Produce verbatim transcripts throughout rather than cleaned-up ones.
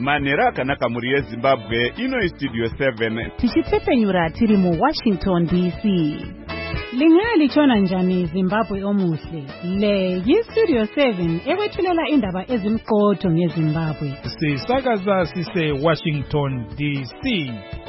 manhero akanaka muri yezimbabwe. Ino studio seven tichipfepenyura tiri mu Washington D C. Lingali chona njani Zimbabwe omuhle. Le yi-Studio seven ekwethulela indaba ezimqotho ngeZimbabwe. Sisakaza sise Washington D C.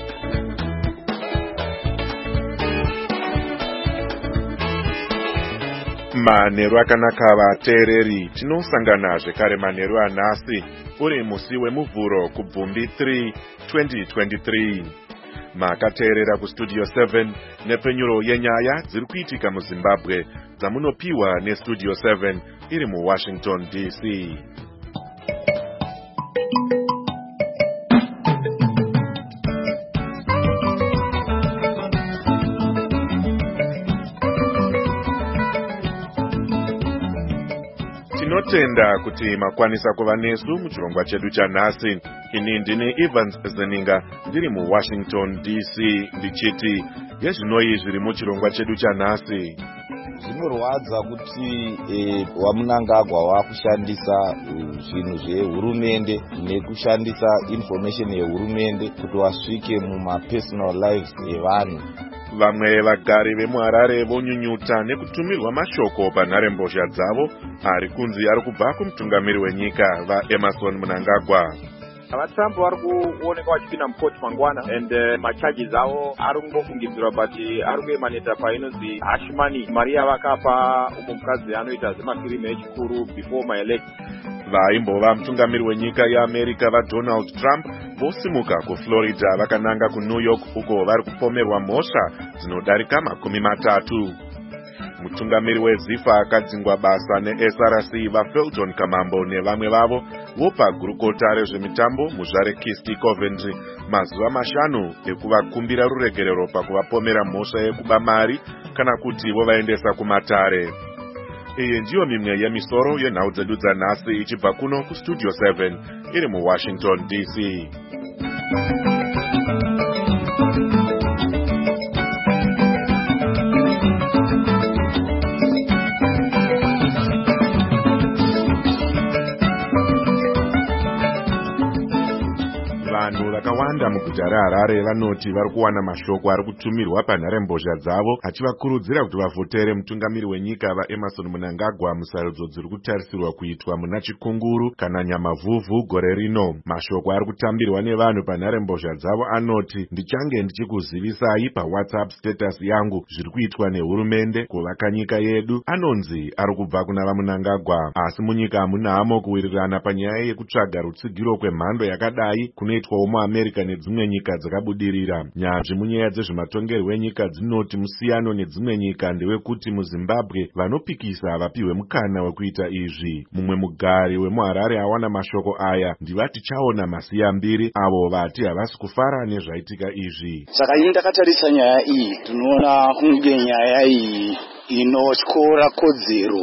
Manhero akanaka vateereri, tinosangana zvekare manhero anhasi uri musi wemuvhuro kubvumbi three twenty twenty-three. Makateerera kustudio seven nepenyuro yenyaya dziri kuitika muZimbabwe dzamunopiwa nestudio seven iri muWashington D C. Tinotenda kuti makwanisa kuva nesu muchirongwa chedu chanhasi. Ini ndini Evans Zeninga ndiri muWashington D C ndichiti yezvinoi zviri muchirongwa chedu chanhasi. Zvinorwadza kuti e, wamunangagwa wakushandisa zvinhu zvehurumende nekushandisa information yehurumende kuti wasvike muma personal lives evanhu. Vamwe vagari vemuHarare vonyunyuta nekutumirwa mashoko panharembozha dzavo ari kunzi ari kubva kumutungamiri wenyika vaEmmerson Mnangagwa. Vatrump vari kuoneka vachipinda mukoti mangwana and uh, macharges avo ari kungofungidzirwa but ari kuema netapa inonzi hush money, mari yavakapa umwe mukadzi anoita zvemafirimu echikuru before my election. Vaimbova mutungamiri wenyika yeAmerica vaDonald Trump vosimuka kuFlorida vakananga kuNew York uko vari kupomerwa mhosva dzinodarika makumi matatu. Mutungamiri weZIFA akadzingwa basa neS R C vaFelton Kamambo nevamwe vavo vopa gurukota rezvemitambo muzvare Kisti Coventry mazuva mashanu ekuvakumbira ruregerero pakuvapomera mhosva yekuba mari kana kuti vovaendesa kumatare. Iyi ndiyo mimwe yemisoro yenhau dzedu dzanhasi ichibva kuno kustudio seven iri muWashington D C. Vanhu vakawanda muguta reHarare vanoti vari kuwana mashoko ari kutumirwa panharembozha dzavo achivakurudzira kuti vavhotere mutungamiri wenyika vaEmmerson Mnangagwa musarudzo dziri kutarisirwa kuitwa muna Chikunguru kana Nyamavhuvhu gore rino. Mashoko ari kutambirwa nevanhu panharembozha dzavo anoti, ndichange ndichikuzivisai paWhatsApp status yangu zviri kuitwa nehurumende kuvaka nyika yedu. Anonzi ari kubva kuna vaMnangagwa, asi munyika hamuna hamo kuwirirana panyaya yekutsvaga rutsigiro kwemhando yakadai kunoitwa muAmerica nedzimwe nyika dzakabudirira. Nyanzvi munyaya dzezvematongerwo enyika dzinoti musiyano nedzimwe nyika ndewekuti muZimbabwe vanopikisa havapiwe mukana wekuita izvi. Mumwe mugari wemuHarare awana mashoko aya ndivati chaona masiyambiri avo vati havasi kufara nezvaitika izvi. Saka ini ndakatarisa nyaya iyi tinoona kunge nyaya iyi inotyora kodzero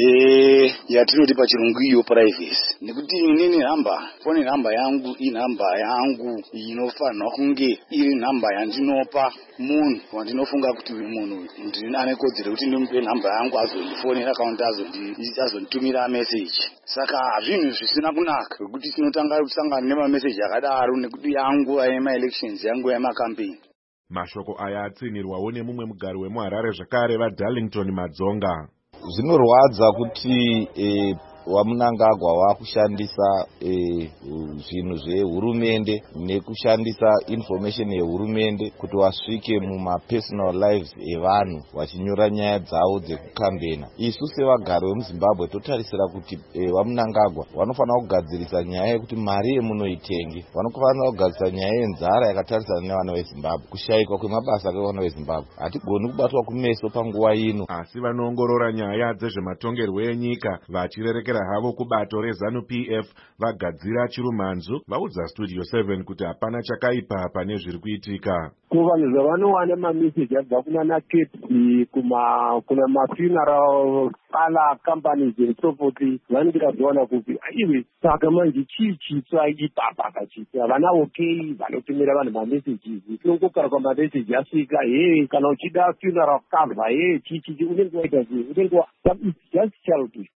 dze yatinoti pachirungu iyo privacy, nekuti inini nhamba foni nhamba yangu inhamba yangu inofanirwa kunge iri nhamba yandinopa munhu wandinofunga kuti munhu ane kodzero kuti ndimupe nhamba yangu azondifonera akaunti azonditumira message. Saka zvinhu zvisina kunaka kuti tinotanga kusangana nemameseji akadaro nekuti yangu aema elections yangu aema campaign. Mashoko aya atsinirwawo nemumwe mugari wemuHarare zvakare vaDarlington Madzonga. Zvinorwadza kuti e, waMnangagwa wakushandisa e, zvinhu zvehurumende nekushandisa information yehurumende kuti wasvike muma personal lives evanhu vachinyora nyaya dzavo dzekukambena. Isu sevagari vemuZimbabwe totarisira kuti e, waMnangagwa vanofanira kugadzirisa nyaya yekuti mari yemunoitenge, vanofanira kugadzirisa nyaya yenzara yakatarisana nevana veZimbabwe, kushayikwa kwemabasa kwevana veZimbabwe. Hatigoni kubatwa kumeso panguva ino. Asi vanoongorora nyaya dzezvematongerwo enyika vachirerekera havo kubato reZANU P F vagadzira chirumanzu vaudza studio seven kuti hapana chakaipa pane zviri kuitika. Kuvanhu zvavanowana mameseji abva kuna naketi kuma kuna mafuneral pala companies and so forth vanenge vazowana kupi iwe saka manje chii chitsva ipapa kachiti havana okay vanotumira vanhu mameseji tinongogara kwamameseji asvika he kana uchida funeral cover he chichi unenge waita sei unenge just childish.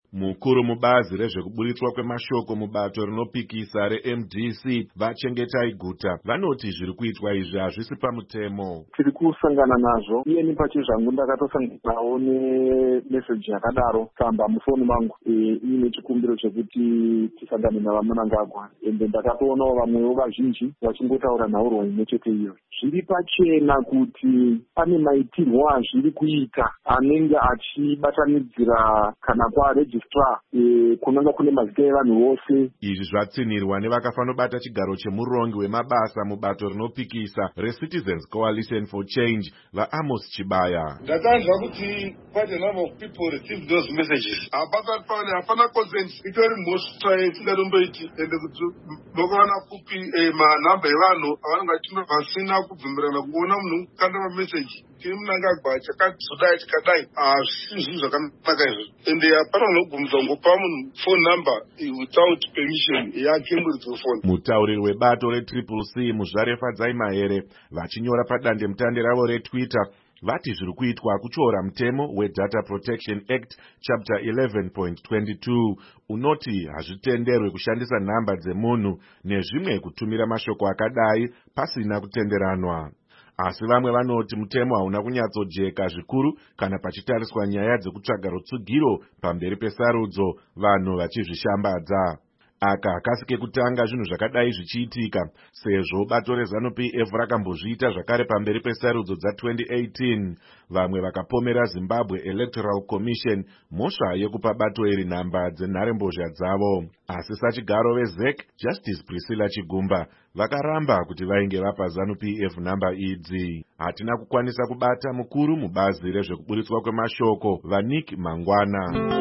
Mukuru mubazi rezvekuburitswa kwemashoko mubato rinopikisa re-M D C Vachengetai Guta vanoti zviri kuitwa izvi hazvisi pamutemo. Tiri kusangana nazvo, iyeni pacho zvangu ndakatosanganawo nemeseji yakadaro tsamba mufoni mangu iine chikumbiro chekuti tisangane navaMnangagwa, ende ndakatoonawo vamwewo vazhinji vachingotaura nhaurwa imwe chete iyo. Zviri pachena kuti pane maitirwo azviri kuita anenge achibatanidzira kana kwaregistrar kunanga kune mazita evanhu vose. Izvi zvatsinirwa nevakafanobata chigaro chemurongi wemabasa mubato rinopikisa reCitizens Coalition for Change vaAmos Chibaya. Ndakanzwa kuti quite a number of people received those messages. Apasati pane hapana consent itori mhosva yetingatomboiti ende kuti vakawana kupi manhamba evanhu avanenge vachino vasina kubvumirana kuona munhu kukanda mameseji tiri Mnangagwa chakazodai chikadai hazvisi zvinhu zvakanaka izvozvo ende hapana unogumidza kungopa munhu phone number without permission yake muridzo phone. Mutauriri webato re-Triple C Muzvarefadzai Mahere vachinyora padande mutande ravo reTwitter vati zviri kuitwa kuchoora mutemo weData Protection Act chapter eleven point twenty-two unoti hazvitenderwe kushandisa nhamba dzemunhu nezvimwe kutumira mashoko akadai pasina kutenderanwa. Asi vamwe vanoti mutemo hauna kunyatsojeka zvikuru kana pachitariswa nyaya dzekutsvaga rutsugiro pamberi pesarudzo, vanhu vachizvishambadza. Aka kasi kekutanga zvinhu zvakadai zvichiitika sezvo bato reZANU P F rakambozviita zvakare pamberi pesarudzo dza-twenty eighteen. Vamwe vakapomera Zimbabwe Electoral Commission mhosva yekupa bato iri nhamba dzenharembozha dzavo. Asi sachigaro veZ E C Justice Priscilla Chigumba vakaramba kuti vainge vapa ZANU P F nhamba idzi. Hatina kukwanisa kubata mukuru mubazi rezvekuburitswa kwemashoko vaNick Mangwana.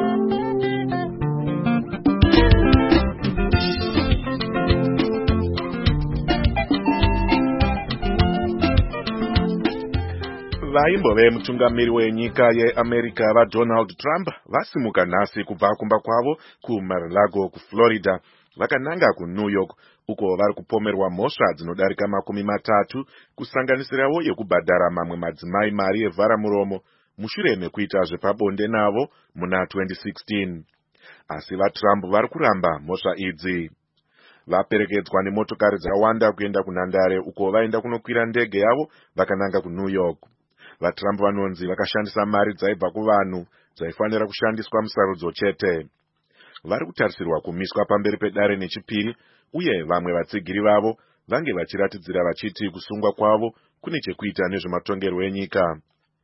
Vaimbove mutungamiri wenyika yeAmerica vaDonald Trump vasimuka nhasi kubva kumba kwavo kuMar-a-Lago kuFlorida vakananga kuNew York uko vari kupomerwa mhosva dzinodarika makumi matatu kusanganisirawo yekubhadhara mamwe madzimai mari yevharamuromo mushure mekuita zvepabonde navo muna twenty sixteen. Asi vaTrump vari kuramba mhosva idzi. Vaperekedzwa nemotokari dzakawanda kuenda kunhandare uko vaenda kunokwira ndege yavo vakananga kuNew York. VaTrump vanonzi vakashandisa mari dzaibva kuvanhu dzaifanira kushandiswa musarudzo chete. Vari kutarisirwa kumiswa pamberi pedare nechipiri uye vamwe vatsigiri vavo vange vachiratidzira vachiti kusungwa kwavo kune chekuita nezvematongerwo enyika.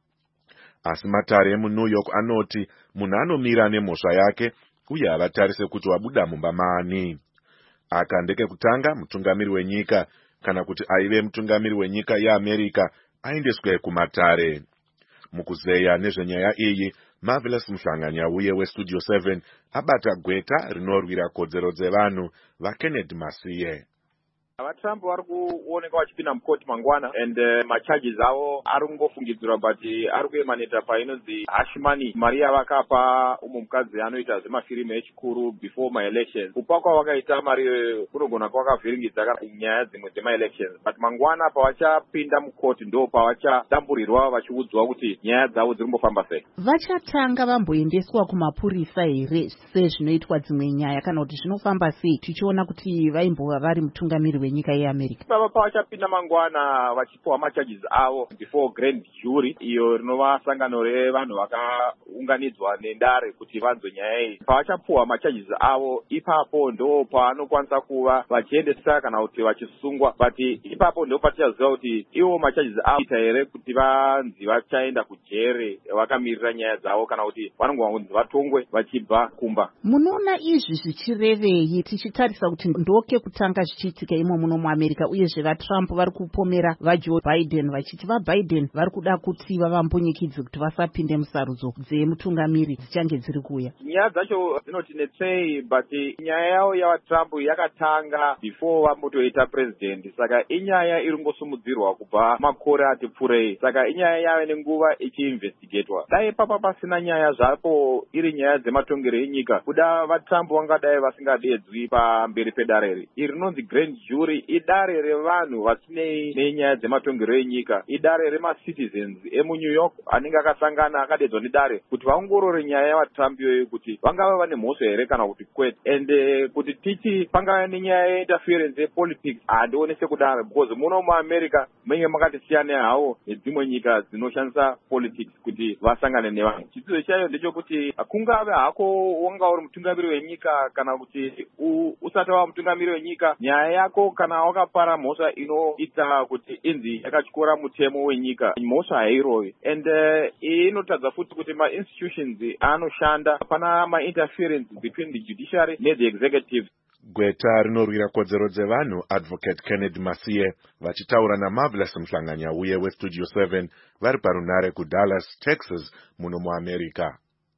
Asi matare emuNew York anoti munhu anomira nemhosva yake uye havatarise kuti wabuda mumba maani. Aka ndekekutanga mutungamiri wenyika kana kuti aive mutungamiri wenyika yeAmerica aendeswe kumatare. Mukuzeya nezvenyaya iyi, Marvelous Muhlanganyauye weStudio seven abata gweta rinorwira kodzero dzevanhu vaKenneth Masiye. VaTrump vari kuoneka vachipinda mukoti mangwana and uh, macharges avo ari kungofungidzirwa but ari kuemaneta painonzi hush money, mari yavakapa umwe mukadzi anoita zvemafirimu echikuru before my elections. Kupa kwavakaita mari kunogona kwakavhiringidza nyaya dzimwe dzema-elections, but mangwana pavachapinda mukoti ndo pavachadamburirwa vachiudzwa kuti nyaya dzavo dziri kumbofamba sei. Vachatanga vamboendeswa kumapurisa here sezvinoitwa dzimwe nyaya kana kuti zvinofamba sei tichiona kuti vaimbova vari mutungamiri wenyika yeAmerica? Pava pavachapinda mangwana vachipiwa macharges avo before grand jury, iyo rinova sangano revanhu vakaunganidzwa nendare kuti vanzwe nyaya iyi. Pavachapiwa macharges avo ipapo ndo pavanokwanisa kuva vachiendesa kana kuti vachisungwa, but ipapo ndo patichaziva kuti ivo macharges avo ita here kuti vanzi vachaenda kujere vakamirira nyaya dzavo kana kuti vanongonzi vatongwe vachibva kumba. Munoona izvi zvichirevei tichitarisa kuti ndoke kutanga zvichiitika imo muno muAmerica uyezve vaTrump vari kupomera vaJoe Biden vachiti vaBiden vari kuda kuti vavambonyikidze kuti vasapinde musarudzo dzemutungamiri dzichange dziri kuuya? Nyaya dzacho dzinotinetsei, but nyaya yavo yavaTrump yakatanga before vambotoita president, saka inyaya iri kungosumudzirwa kubva makore ati pfurei, saka inyaya yave nenguva ichiinvestigatwa. Dai papa pasina nyaya zvapo iri nyaya dzematongero enyika, kuda vaTrump vangadai vasingadedzwi pamberi pedare iri. Iri rinonzi grand jury kuri idare revanhu vasinei nenyaya dzematongero enyika, idare remacitizens emuNew York anenge akasangana akadedzwa nedare kuti vaongorore nyaya yavatambi iyoyo kuti vangava vane mhosva here kana kuti kwete. And uh, kuti tichi pangava nenyaya yeinterference yepolitics handione sekudaro, because muno muAmerica munenge makati siyana hawo nedzimwe nyika dzinoshandisa politics kuti vasangane nevanhu. Chidzidzo chayo ndechekuti kungave hako wanga uri mutungamiri wenyika kana kuti usati wava mutungamiri wenyika, nyaya yako kana wakapara mhosva inoita kuti inzi yakatyora mutemo wenyika, mhosva hairovi. And uh, inotadza futi kuti ma-institutions anoshanda pana ma-interference between the judiciary nethe executive. Gweta rinorwira kodzero dzevanhu Advocate Kennedy Masiye vachitaura naMarvelous Mhlanganya uye weStudio seven vari parunare kuDallas, Texas muno muAmerica.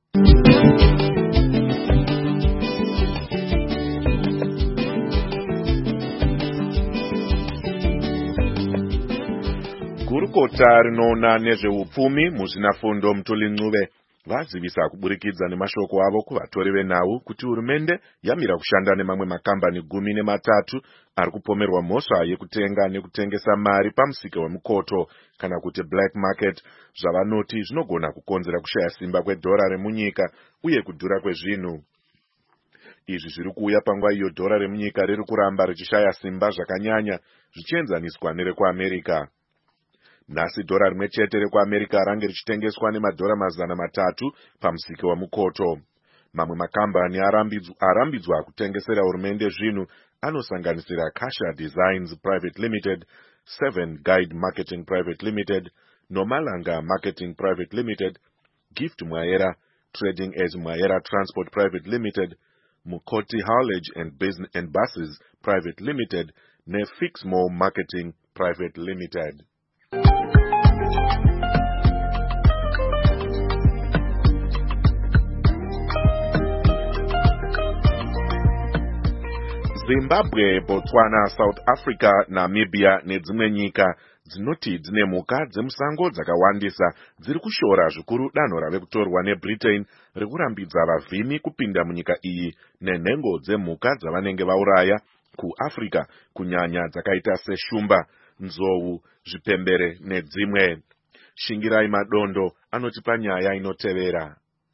Gurukota rinoona nezveupfumi muzvinafundo Mutuli Ncube vazivisa kuburikidza nemashoko avo kuvatori venhau kuti hurumende yamira kushanda nemamwe makambani gumi nematatu ari kupomerwa mhosva yekutenga nekutengesa mari pamusika wemukoto kana kuti black market, zvavanoti zvinogona kukonzera kushaya simba kwedhora remunyika uye kudhura kwezvinhu. Izvi zviri kuuya panguva iyo dhora remunyika riri kuramba richishaya simba zvakanyanya zvichienzaniswa nerekuAmerica. Nhasi dhora rimwe chete rekuAmerica range richitengeswa nemadhora mazana matatu pamusika wemukoto. Mamwe makambani arambidzwa kutengesera hurumende zvinhu anosanganisira Kasha Designs Private Limited, Seven Guide Marketing Private Limited, Nomalanga Marketing Private Limited, Gift Mwayera Trading as Mwayera Transport Private Limited, Mukoti Haulage and Business and Buses Private Limited, ne Fixmo Marketing Private Limited. Zimbabwe, Botswana, South Africa, Namibia nedzimwe nyika dzinoti dzine mhuka dzemusango dzakawandisa dziri kushora zvikuru danho rave kutorwa neBritain rekurambidza vavhimi kupinda munyika iyi nenhengo dzemhuka dzavanenge vauraya kuAfrica, kunyanya dzakaita seshumba, nzou, zvipembere nedzimwe. Shingirai Madondo anotipa nyaya inotevera.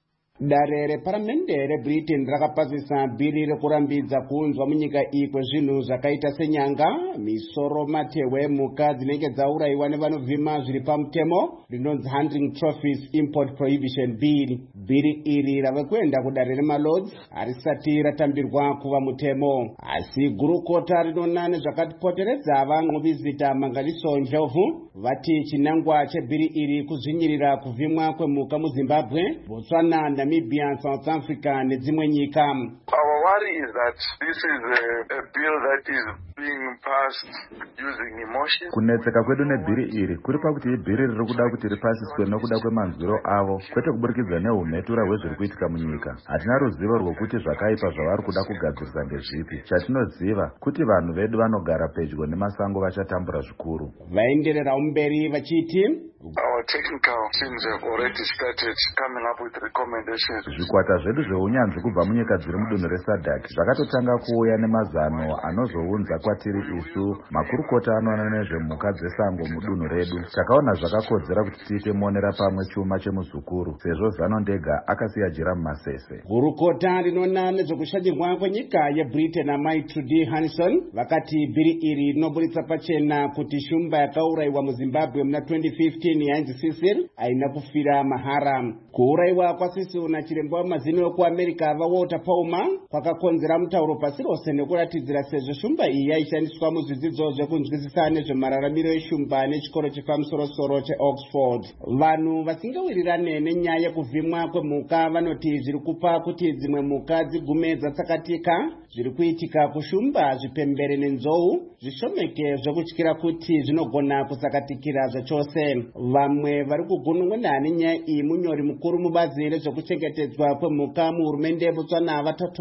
Dare reparamende reBritain rakapazisa bhiri rekurambidza kuunzwa munyika iyi kwezvinhu zvakaita senyanga, misoro, matewe, mhuka dzinenge dzaurayiwa nevanovhima zviri pamutemo rinonzi Hunting Trophies Import Prohibition Bill. Bhiri iri rave kuenda kudare remalords harisati ratambirwa kuva mutemo, asi gurukota rinoona nezvakatipoteredza van'ovizita Manganiso Ndlovu vati chinangwa chebhiri iri kuzvinyirira kuvhimwa kwemhuka muZimbabwe, Botswana, Namibia, South Africa nedzimwe nyika. Our worry is that this is a, a bill that is being passed using emotion. Kunetseka kwedu nebhiri iri kuri pakuti ibhiri riri kuda kuti ripasiswe nokuda kwemanzwiro avo kwete kuburikidza neumhetura hwezviri kuitika munyika. Hatina ruzivo rwokuti zvakaipa zvavari kuda kugadzirisa ndezvipi. Chatinoziva kuti vanhu vedu vanogara pedyo nemasango vachatambura zvikuru. Vaenderera mberi vachiti our technical teams have already started coming up with recommendations. Zvikwata zvedu zveunyanzvi kubva munyika dziri mudunhu reSADC zvakatotanga kuuya nemazano anozounza kwatiri isu makurukota anoona nezvemhuka dzesango mudunhu redu. Takaona zvakakodzera kuti tiite monera pamwe chuma chemuzukuru sezvo Zano Ndega akasiya jira mumasese. Gurukota rinoona nezvekushadirwa kwenyika yeBritain naMai Trudy Hanson vakati bhiri iri rinoburitsa pachena kuti shumba yakaurayiwa muZimbabwe muna twenty fifteen yainzi Cecil haina kufira mahara. Kuurayiwa kwaCecil nachiremba wamazino ekuAmerica vaWalter Palmer kwakakonzera mutauro pasi rose nekuratidzira sezvo shumba iyi yaishandiswa muzvidzidzo zvekunzwisisa nezvemararamiro eshumba nechikoro chepamusoro-soro cheOxford. Vanhu vasingawirirane nenyaya yekuvhimwa kwemhuka vanoti zviri kupa kuti dzimwe mhuka dzigume dzatsakatika zviri kuitika kushumba, zvipembere nenzou zvishomeke zvekutyira kuti zvinogona kusakatikira zvachose. Vamwe vari kugunun'una nenyaya iyi munyori mukuru mubazi rezvekuchengetedzwa kwemhuka muhurumende yeBotswana Vatato Rapa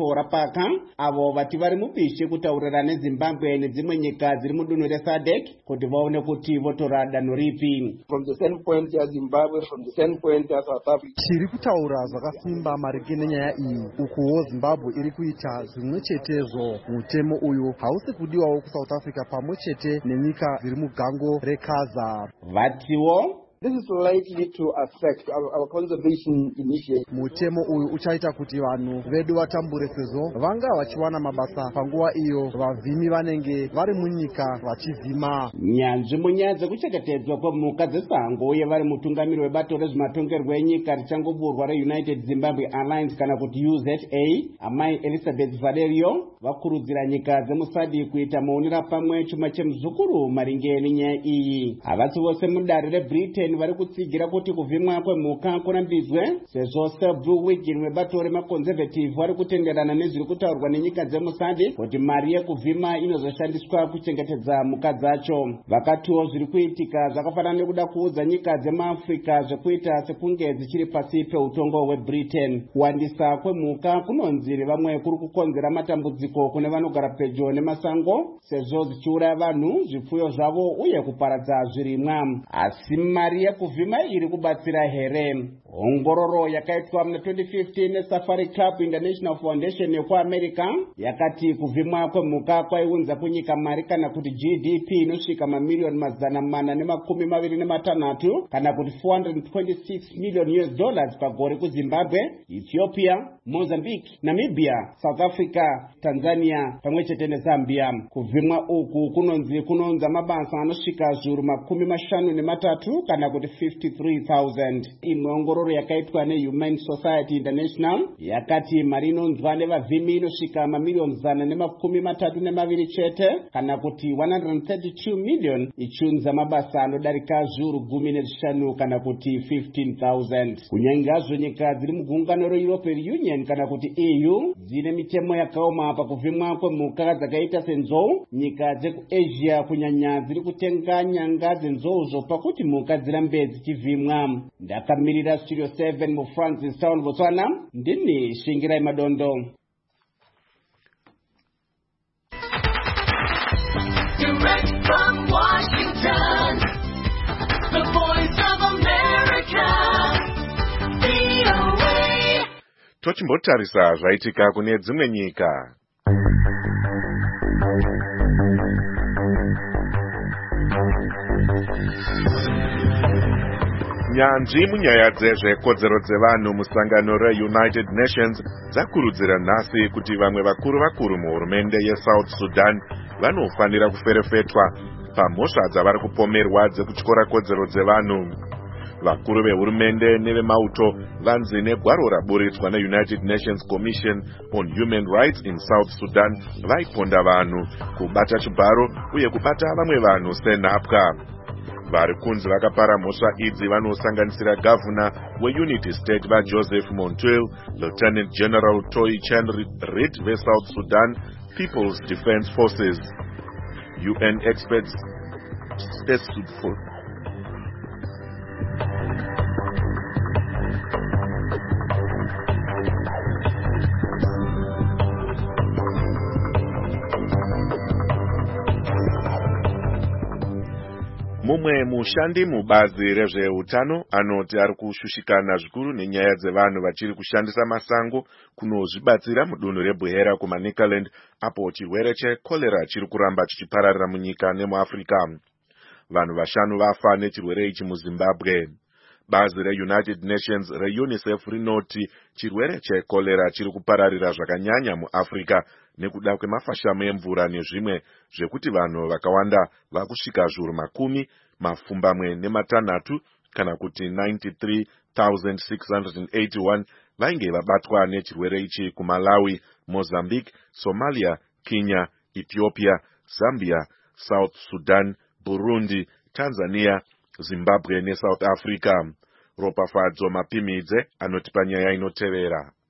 mukaka avo vati vari mubishi kutaurira nezimbabwe nedzimwe nyika dziri mudunhu resadek kuti vaone kuti votora danho ripi. From the standpoint ya Zimbabwe, from the standpoint ya South Africa, tiri kutaura zvakasimba maringe nenyaya iyi, ukuwo Zimbabwe iri kuita zvimwe chetezvo. Mutemo uyu hausi kudiwawo kuSouth Africa pamwe chete nenyika dziri mugango rekaza. Vatiwo this is likely to affect our, our conservation initiative. Mutemo uyu uchaita kuti vanhu vedu vatambure sezvo vanga vachiwana mabasa panguva iyo vavhimi vanenge vari munyika vachivhima. Nyanzvi munyaya dzekuchengetedzwa kwemhuka dzesango uye vari mutungamiri webato rezvematongerwo enyika richangoburwa reUnited Zimbabwe Alliance kana kuti U Z A, amai Elizabeth Valerio vakurudzira nyika dzemusadi kuita maonera pamwe chuma chemuzukuru maringe nenyaya iyi. Havasi vose mudare reBritain vari kutsigira kuti kuvhimwa kwemhuka kurambidzwe sezvo Selblue Wiggin webato remaconservative vari kutenderana nezviri kutaurwa nenyika dzemusadi kuti mari yekuvhima inozoshandiswa kuchengetedza mhuka dzacho. Vakatiwo zviri kuitika zvakafanana nekuda kuudza nyika dzemaAfrica zvekuita sekunge dzichiri pasi peutongo hweBritain. Kuwandisa kwemhuka kunonzi vamwe kuri kukonzera matambudziko kune vanogara pedyo nemasango sezvo dzichiuraya vanhu, zvipfuyo zvavo uye kuparadza zvirimwa. Asi mari yekuvhima iri kubatsira here? Ongororo yakaitwa muna twenty fifteen neSafari Club International Foundation yekuAmerica yakati kuvhimwa kwemhuka kwaiunza kunyika mari kana kuti G D P inosvika mamiliyoni mazana mana nemakumi maviri nematanhatu kana kuti four hundred twenty-six million U S dollars pagore kuZimbabwe, Ethiopia, Mozambique, Namibia, South Africa, Tanzania pamwe chete neZambia. Kuvhimwa uku kunonzi kunounza mabasa anosvika zviuru makumi mashanu nematatu kana kuti fifty-three thousand. Imwe ongororo yakaitwa neHumane Society International yakati mari inonzwa nevavhimi inosvika mamiliyoni zana nemakumi matatu nemaviri chete kana kuti one hundred thirty-two million ichiunza mabasa anodarika zviuru gumi nezvishanu kana kuti fifteen thousand. Kunyangazvo nyika dziri mugungano reEuropean Union kana kuti E U dzine mitemo yakaoma pakuvhimwa kwemhuka dzakaita senzou, nyika dzekuAsia kunyanya dziri kutenga nyanga dzenzouzo pakuti mhuka dzirambe dzichivhimwa. Ndakamirira Studio seven mu Francis Town, Botswana, ndini Shingirai Madondo. Direct from Washington, the voice of America, V O A. Tochimbotarisa zvaitika kune dzimwe nyika. Nyanzvi munyaya dzezvekodzero dzevanhu musangano reUnited Nations dzakurudzira nhasi kuti vamwe vakuru vakuru muhurumende yeSouth Sudan vanofanira kuferefetwa pamhosva dzavari kupomerwa dzekutyora kodzero dzevanhu. Vakuru vehurumende nevemauto vanzi negwaro raburitswa neUnited Nations Commission on Human Rights in South Sudan vaikonda vanhu, kubata chibharo uye kubata vamwe vanhu senhapwa. Vari kunzi vakapara mhosva idzi vanosanganisira gavhuna weUnity State vaJoseph Montuel, Lieutenant General Toyi Chan Reid veSouth Sudan People's Defense Forces. U N experts specified mumwe mushandi mubazi rezveutano anoti ari kushushikana zvikuru nenyaya dzevanhu vachiri kushandisa masango kunozvibatsira mudunhu reBuhera kumaNicaland apo chirwere chekorera chiri kuramba chichipararira munyika nemuAfrica. Vanhu vashanu vafa nechirwere ichi muZimbabwe. Bazi reUnited Nations reUNICEF rinoti chirwere chekorera chiri kupararira zvakanyanya muAfrica nekuda kwemafashamo emvura nezvimwe zvekuti vanhu vakawanda vakusvika zviuru makumi mapfumbamwe nematanhatu kana kuti ninety-three thousand six hundred eighty-one vainge vabatwa nechirwere ichi kuMalawi, Mozambique, Somalia, Kenya, Ethiopia, Zambia, South Sudan, Burundi, Tanzania, Zimbabwe neSouth Africa. Ropafadzo Mapimidze anoti panyaya inotevera.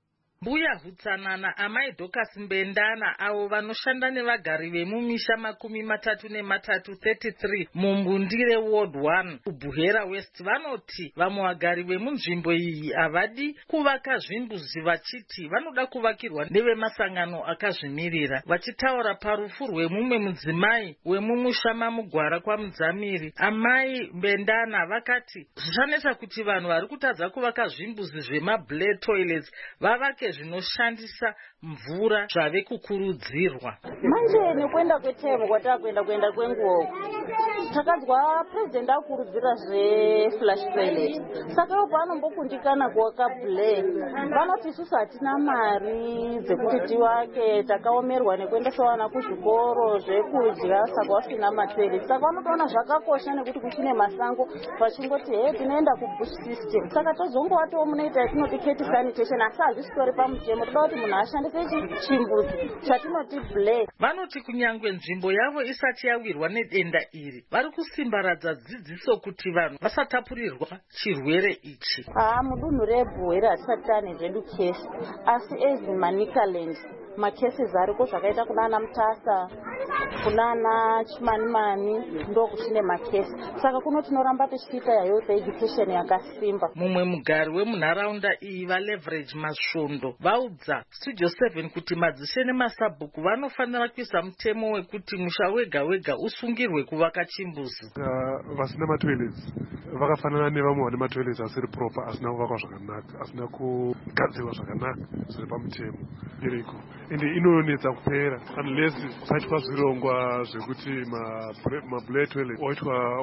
mbuya hutsanana amai Dorcas Mbendana avo vanoshanda nevagari vemumisha makumi matatu nematatu thirty-three mumbundire ward one kuBuhera West vanoti vamwe vagari vemunzvimbo iyi havadi kuvaka zvimbuzi vachiti vanoda kuvakirwa nevemasangano akazvimirira. Vachitaura parufu rwemumwe mudzimai wemumusha mamugwara kwaMudzamiri, amai Mbendana vakati zvichanetsa kuti vanhu vari kutadza kuvaka zvimbuzi zvemablair toilets vavake zvinoshandisa mvura zvave kukurudzirwa. Manje nekuenda kwetemu kwatakuenda kuenda kwenguo takadzwa president akurudzira zveflash toilet, saka ivo pavanombokundikana kuwaka blair vanoti isusu hatina mari dzekuti tivake, takaomerwa nekuendesa vana kuzvikoro zvekudya saka vasina matoilet. Saka vanotoona zvakakosha nekuti kuchine masango vachingoti he tinoenda kubush system, saka tozongowatiwo munoita yatinoti keti sanitation asi hazvisitori pamutemo, toda kuti munhu ashandise chimbuzi chatinoti blair. Vanoti kunyangwe nzvimbo yavo isati yawirwa nedenda iri vari kusimbaradza dzidziso kuti vanhu vasatapurirwa chirwere ichi. Ah, mudunhu reBuhera hatisati tane zvedu kesi, asi eziManicaland makesi ariko zvakaita kunana Mutasa kunana Chimanimani ndo kuchine makesi, saka kuno tinoramba tichiita youth education yakasimba. Mumwe mugari wemunharaunda iyi vaLeverage Masvondo vaudza Studio seven kuti madzishe nemasabhuku vanofanira kuisa mutemo wekuti musha wega wega usungirwe kuvaka chimbuzi. Uh, vasina matoilets vakafanana nevamwe vane matoilets asiri proper, asina kuvakwa zvakanaka, asina kugadzirwa zvakanaka zviri pamutemo iriko, ende inonetsa kupera unless paitwa zvirongwa zvekuti mablair toilet oitwa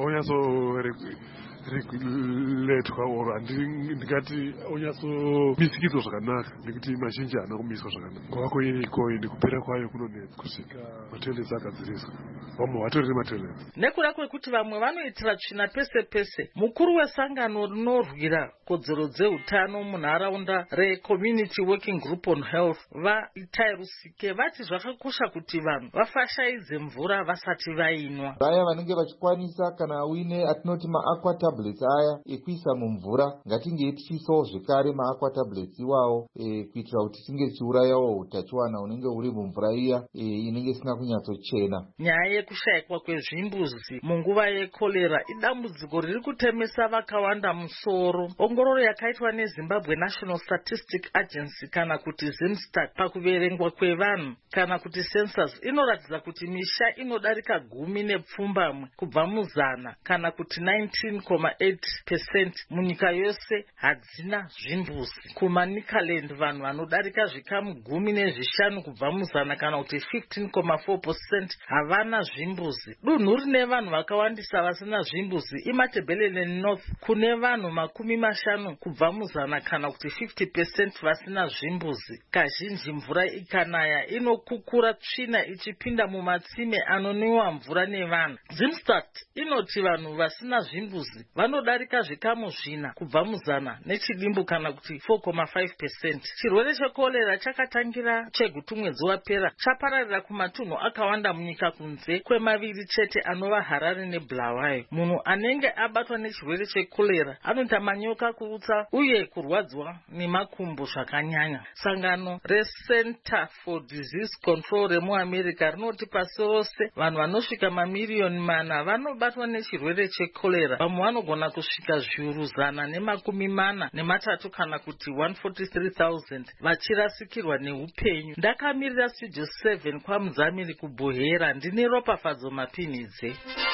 onyatsoreguletwa or ndingati onyatsomisikizwa zvakanaka, nekuti mazhinji haana kumiswa zvakanaka. Kwako iriko ende kupera kwayo kunonetsa kusvika matoilets agadziriswa, vamwe vatorine matoilets. Nekuda kwekuti vamwe vanoitira tsvina pese pese, mukuru wesangano rinorwira kodzero dzeutano munharaunda reCommunity Working Group on Health vaItai Rusike vati zvakakosha kuti vanhu vafashaidze mvura vasati vainwa. Vaya vanenge vachikwanisa kana uine atinoti maaqua tablets aya ekuisa mumvura, ngatinge tichiisawo zvekare maaqua tablets iwawo e, kuitira kuti tinge tichiurayawo utachiwana unenge uri mumvura iya e, inenge isina kunyatsochena. Nyaya yekushayikwa kwezvimbuzi munguva yekolera idambudziko riri kutemesa vakawanda musoro. Ongororo yakaitwa neZimbabwe National Statistic Agency kana kuti Zimstat pakuverengwa kwevanhu kana kuti census inoratidza kuti misha inodarika gumi nepfumbamwe kubva muzana kana kuti nineteen point eight percent munyika yose hadzina zvimbuzi. kuManicaland vanhu vanodarika zvikamu gumi nezvishanu kubva muzana kana kuti fifteen point four percent havana zvimbuzi. Dunhu rine vanhu vakawandisa vasina zvimbuzi iMatabeleland North kune vanhu makumi mashanu kubva muzana kana kuti fifty percent vasina zvimbuzi. Kazhinji mvura ikanaya inokukura tsvina ichipinda mumatsime anonwiwa mvura nevanhu. Zimstat inoti vanhu vasina zvimbuzi vanodarika zvikamu zvina kubva muzana nechidimbu kana kuti four point five percent. Chirwere chekolera chakatangira chegutu mwedzi wapera chapararira kumatunhu akawanda munyika kunze kwemaviri chete anova Harare neBulawayo. Munhu anenge abatwa nechirwere chekolera anoita manyoka, kurutsa uye kurwadzwa nemakumbo zvakanyanya. Sangano reCenter for Disease Control remuAmerica rinoti pasi rose vanhu vanosvika mamiriyoni mana vanobatwa nechirwere chekolera. Vamwe vanogona kusvika zviuru zana nemakumi mana nematatu kana kuti one hundred forty-three thousand vachirasikirwa neupenyu. Ndakamirira Studio seven kwaMudzamiri kuBuhera, ndine Ropafadzo Mapinidze.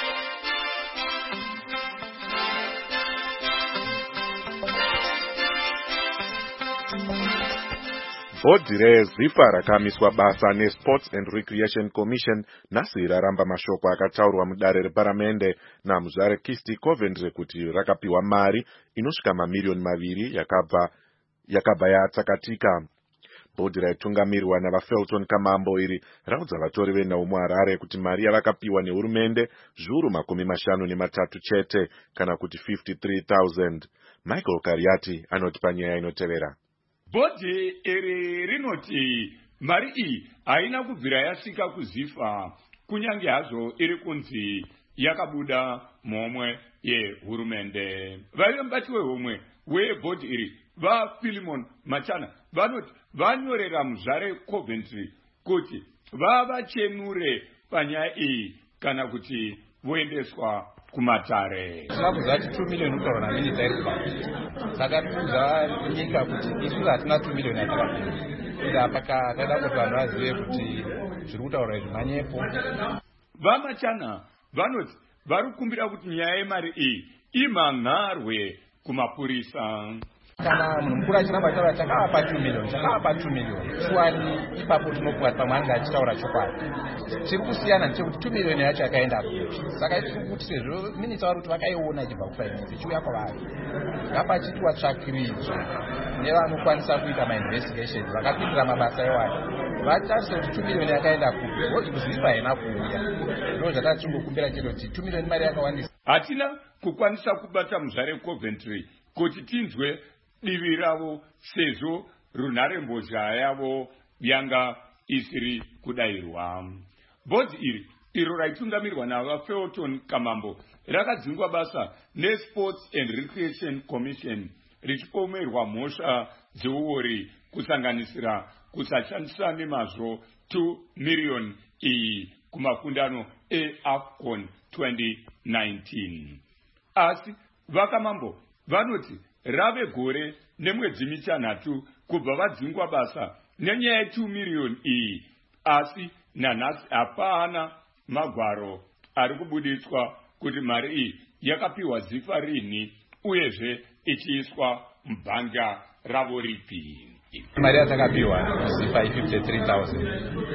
Bhodhi reZIFA rakamiswa basa neSports and Recreation Commission nhasi raramba mashoko akataurwa mudare reparamende naMuzvare Kisti Coventry kuti rakapiwa mari inosvika mamiriyoni maviri yakabva yakabva yatsakatika. Bhodhi raitungamirirwa navaFelton Kamambo iri raudza vatori venhau muHarare kuti mari yavakapiwa nehurumende zviuru makumi mashanu nematatu chete kana kuti fifty-three thousand. Michael Kariati anoti panyaya inotevera. Bhodhi iri rinoti mari iyi haina kubvira yasvika kuZIFA kunyange hazvo iri kunzi yakabuda muhomwe yehurumende. Vaive mubati wehomwe webhodhi iri vaPhilemon Machana vanoti vanyorera muzvare Coventry kuti vavachenure panyaya iyi kana kuti voendeswa kumatare. Tinakuziva kuti two million kutaura naMinista Eric saka tikuudza nyika kuti isusu hatina two million yatakapinda apa taida kuti vanhu vazive kuti zviri kutaura izvi manyepo. VaMachana vanoti vari kukumbira kuti nyaya yemari iyi imhanharwe kumapurisa. Kana munhu mukuru achiramba achitaura takavapa two million takavapa two million shuwani ipapo tinofunga kuti pamwe anenge achitaura chokwadi. Chiri kusiyana ndechekuti two million yacho yakaenda kuti saka tiri kuti sezvo minista vari kuti vakaiona ichibva kufinance ichiuya kwavari ngapachitwa tsvakiridzo nevanokwanisa kuita mainvestigations vakapindira mabasa iwayo vatarise kuti two million yakaenda kupi vozipa haina kuuya. Ndo zvakati tingokumbira chete kuti two million mari yakawandisa. Hatina kukwanisa kubata muzvare Coventry kuti tinzwe divi ravo sezvo runharembozha yavo yanga isiri kudayirwa. Bhodhi iri iro raitungamirwa navaFelton Kamambo rakadzingwa basa neSports and Recreation Commission richipomerwa mhosva dzeuori kusanganisira kusashandisa nemazvo two million iyi kumakundano eAFCON twenty nineteen. Asi vaKamambo vanoti rave gore nemwedzi mitanhatu kubva vadzingwa basa nenyaya two million iyi, asi nanhasi hapana magwaro ari kubuditswa kuti mari iyi yakapiwa zifa rini uyezve ichiiswa mubhanga ravo ripi. Mari yatakapiwa zifa i-fifty-three thousand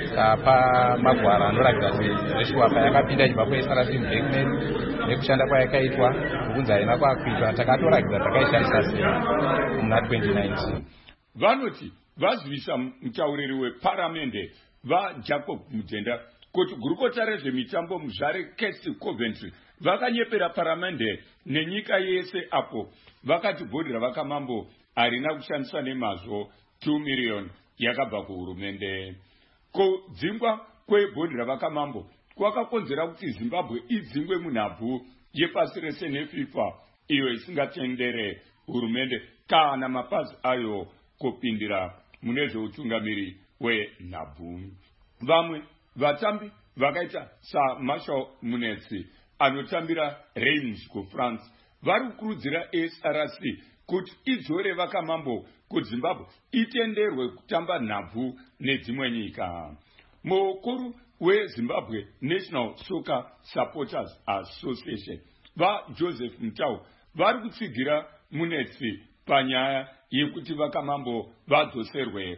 kapa magwaro anoratidza kuti reshiwapa yakapinda ichibva kuSRC Embankment nekushanda kwayakaitwa kubvunza haina kwakuitwa takatoratidza takaishandisa sei muna twenty nineteen. Vanoti vazivisa mutauriri weparamende vaJacob Mujenda kuti gurukota rezvemitambo muzvare Kesti Coventry vakanyepera paramende nenyika yese apo vakati bhodhi ravaKamambo harina kushandiswa nemazvo two million yakabva kuhurumende. Kudzingwa kwebhodhi ravaKamambo kwakakonzera kuti Zimbabwe idzingwe munhabvu yepasi rese neFIFA iyo isingatendere hurumende kana mapazi ayo kupindira mune zveutungamiri wenhabvu. Vamwe vatambi vakaita saMarshal Munetsi anotambira Reims kuFrance vari kukurudzira S R C kuti idzore vaKamambo kuti Zimbabwe itenderwe kutamba nhabvu nedzimwe nyika. Mukuru weZimbabwe National Soccer Supporters Association vaJoseph Mutau vari kutsigira Munetsi panyaya yekuti vaKamambo vadzoserwe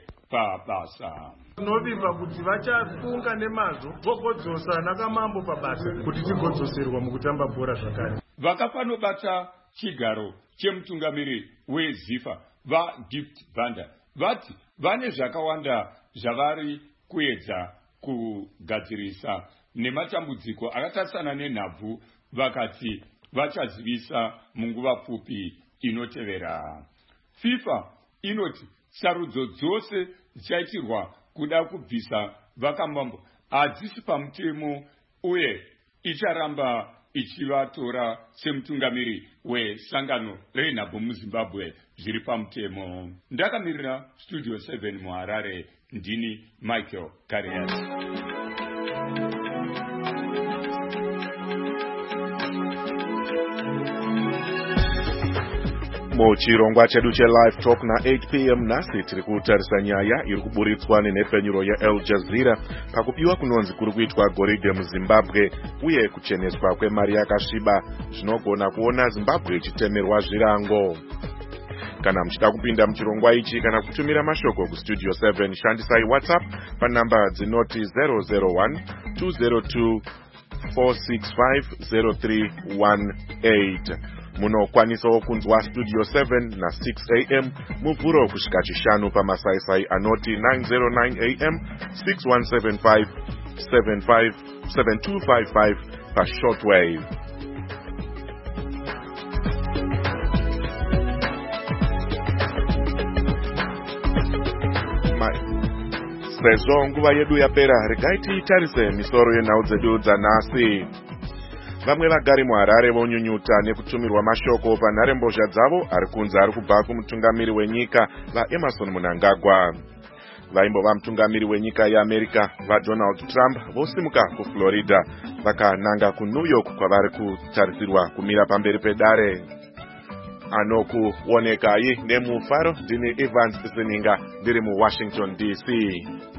pabasa. Tinovimba kuti vachafunga nemazvo vogodzosa naKamambo pabasa kuti tigodzoserwa mukutamba bhora zvakare. Vakafanobata chigaro chemutungamiri weZIFA vaGift Banda vati vane zvakawanda zvavari kuedza kugadzirisa nematambudziko akatarisana nenhabvu vakati vachazivisa munguva pfupi inotevera. FIFA inoti sarudzo dzose dzichaitirwa kuda kubvisa vaKamambo hadzisi pamutemo uye icharamba ichivatora semutungamiri wesangano renhabvu muZimbabwe zviri pamutemo. Ndakamirira Studio seven muHarare, ndini Michael Karias. Muchirongwa chedu cheLive Talk na eight p m nhasi tiri kutarisa nyaya iri kuburitswa nenhepfenyuro yeAl Jazeera pakupiwa kunonzi kuri kuitwa goridhe muZimbabwe uye kucheneswa kwemari yakasviba zvinogona kuona Zimbabwe ichitemerwa zvirango. Kana muchida kupinda muchirongwa ichi kana kutumira mashoko kuStudio seven shandisai WhatsApp panhamba dzinoti zero zero one two zero two four six five zero three one eight. Munokwanisawo kunzwa Studio seven na six a m muvhuro kusvika chishanu pamasaisai anoti nine zero nine a m six one seven five seven five seven two five five pashortwave. Sezvo nguva yedu yapera regai titarise misoro yenhau dzedu dzanhasi. vamwe vagari muharare vonyunyuta nekutumirwa mashoko panharembozha dzavo ari kunzi ari kubva kumutungamiri wenyika vaEmerson Mnangagwa. Vaimbova mutungamiri wenyika yeAmerica vaDonald Trump vosimuka kuFlorida vakananga kuNew York kwavari kutarisirwa kumira pamberi pedare. Anokuonekai nemufaro ndini Evans Zininga ndiri muWashington D C.